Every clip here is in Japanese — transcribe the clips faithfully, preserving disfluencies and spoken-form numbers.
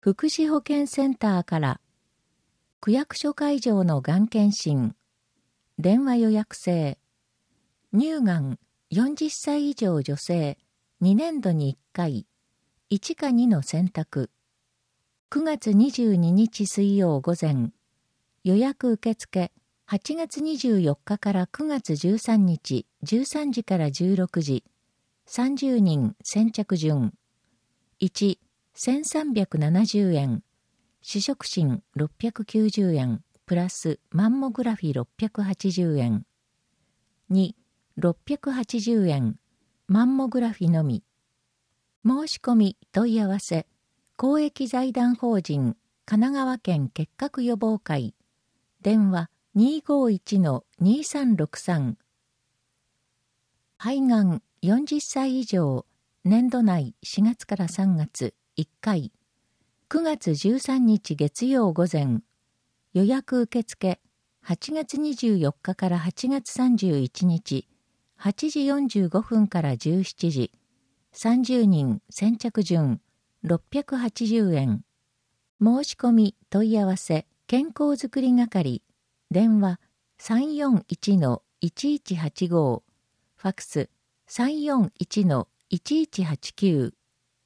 福祉保健センターから区役所会場のがん検診、電話予約制、乳がんよんじゅっさい以上女性にねんどにいっかい、いちかにの選択。くがつにじゅうににち水曜午前、予約受付はちがつにじゅうよっかからくがつじゅうさんにちじゅうさんじからじゅうろくじ、さんじゅうにん先着順。いち、せんさんびゃくななじゅうえん、試食診ろっぴゃくきゅうじゅうえん、プラスマンモグラフィろっぴゃくはちじゅうえん。に、ろっぴゃくはちじゅうえん、マンモグラフィのみ。申し込み問い合わせ、公益財団法人神奈川県結核予防会、電話 にーごーいちのにーさんろくさん。肺がんよんじゅっさい以上、年度内しがつからさんがついっかい、くがつじゅうさんにち月曜午前、予約受付はちがつにじゅうよっかからはちがつさんじゅういちにち、はちじよんじゅうごふんからじゅうしちじ、さんじゅうにん先着順ろっぴゃくはちじゅうえん。申し込み問い合わせ健康づくり係、電話 さんよんいちのいちいちはちご、ファックス さんよんいちのいちいちはちきゅう。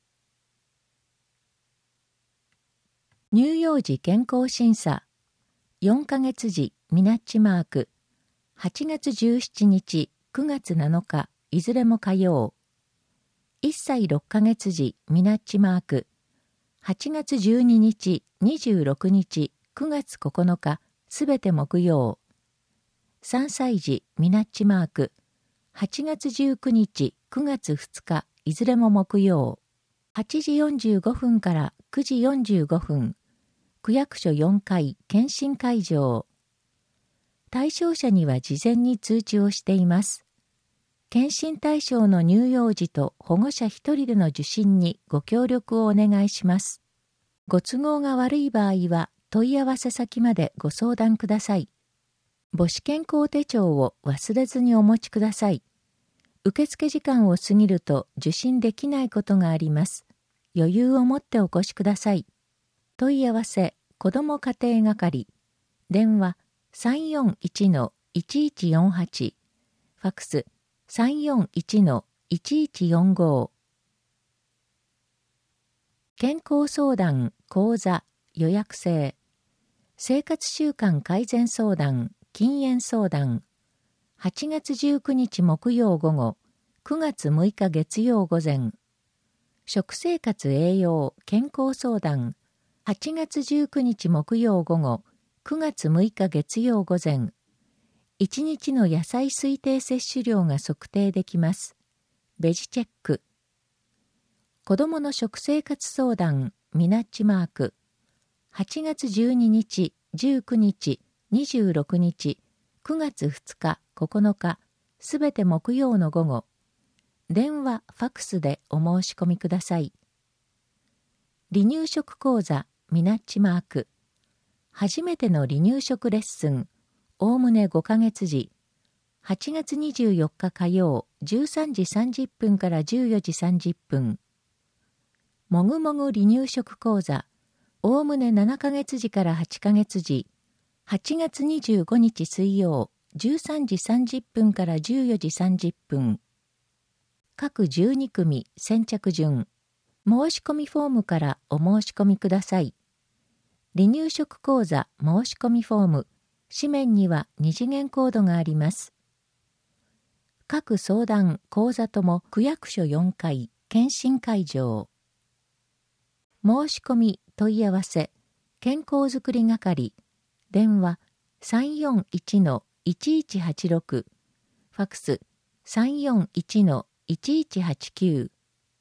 乳幼児健康審査よんかげつ時ミナッチマーク、はちがつじゅうしちにちくがつなのかいずれも火曜。いっさいろっかげつ時ミナッチマーク、はちがつじゅうににちにじゅうろくにちくがつここのかすべて木曜。さんさい児ミナッチマーク、はちがつじゅうくにちくがつふつかいずれも木曜。はちじよんじゅうごふんからくじよんじゅうごふん、区役所よんかい検診会場。対象者には事前に通知をしています。検診対象の乳幼児と保護者一人での受診にご協力をお願いします。ご都合が悪い場合は問い合わせ先までご相談ください。母子健康手帳を忘れずにお持ちください。受付時間を過ぎると受診できないことがあります。余裕を持ってお越しください。問い合わせ子ども家庭係、電話 さんよんいちのいちいちよんはち、ファックス さんよんいちのいちいちよんご。健康相談講座予約制、生活習慣改善相談禁煙相談、はちがつじゅうくにち木曜午後、くがつむいか月曜午前、食生活栄養健康相談、はちがつじゅうくにち木曜午後、くがつむいか月曜午前、いちにちの野菜推定摂取量が測定できます。ベジチェック。子どもの食生活相談ミナッチマーク、はちがつじゅうににち、じゅうくにち、にじゅうろくにち、くがつふつか、ここのか、すべて木曜の午後、電話、ファックスでお申し込みください。離乳食講座ミナッチマーク、初めての離乳食レッスン、おおむねごかげつ時、はちがつにじゅうよっか火曜じゅうさんじさんじゅっぷんからじゅうよじさんじゅっぷん。もぐもぐ離乳食講座、おおむねななかげつ時からはちかげつ時、はちがつにじゅうごにち水曜じゅうさんじさんじゅっぷんからじゅうよじさんじゅっぷん。各じゅうにくみ先着順。申し込みフォームからお申し込みください。離乳食講座申し込みフォーム、紙面には二次元コードがあります。各相談、講座とも区役所よんかい検診会場。申し込み問い合わせ健康づくり係、電話 さんよんいちのいちいちはちろく、ファックス さんよんいちのいちいちはちきゅう。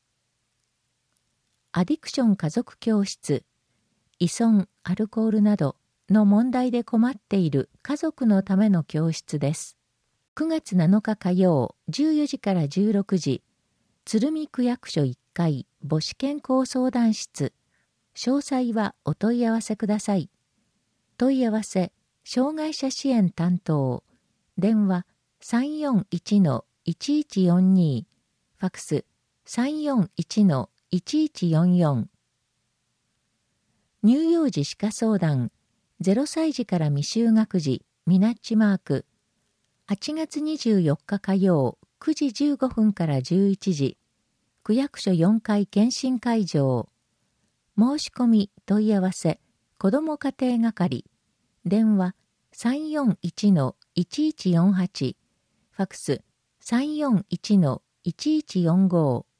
アディクション家族教室、依存、アルコールなどの問題で困っている家族のための教室です。くがつなのか火曜じゅうよじからじゅうろくじ、鶴見区役所いっかい母子健康相談室。詳細はお問い合わせください。問い合わせ、障害者支援担当、電話 さんよんいちのいちいちよんに、ファックス さんよんいちのいちいちよんよん。 乳幼児歯科相談、ゼロさい児から未就学児、ミナッチマーク、はちがつにじゅうよっか火曜、くじじゅうごふんからじゅういちじ、区役所よんかい検診会場、申し込み問い合わせ、子ども家庭係、電話 さんよんいちのいちいちよんはち、ファクス さんよんいちのいちいちよんご。